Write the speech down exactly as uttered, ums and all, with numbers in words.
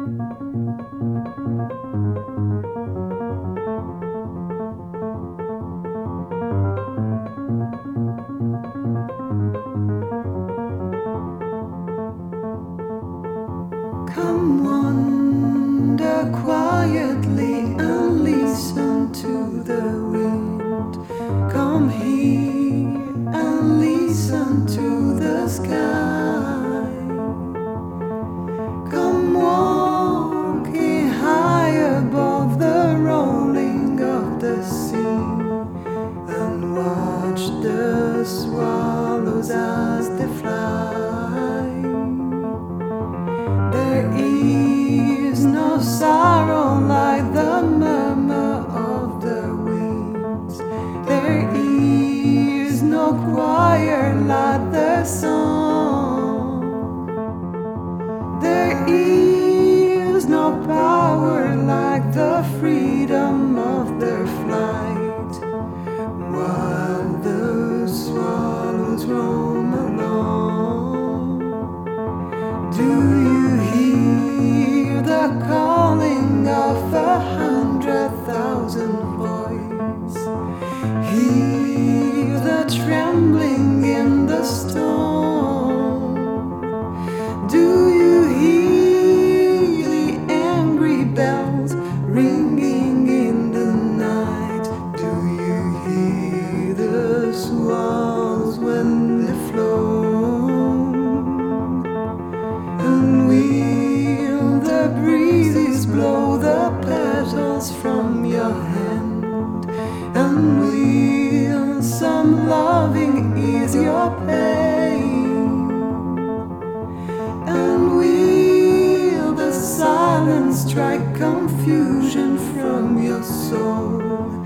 Come wander quietly and listen to the wind. Come here and listen to the sky. Come walking high above the rolling of the sea and watch the swallows as they fly. There is no sorrow like the murmur of the winds. There is no choir like the song. There is no power like the freedom of their flight, while the swallows roam along. Do you hear the calling of a hundred thousand voices? Hear the trembling in the storm? Do you hear the angry bells ringing in the night? Do you hear the swallows when they float? And will the breezes blow the petals from your hand? And will some loving ease your pain? And will the silence strike confusion from your soul?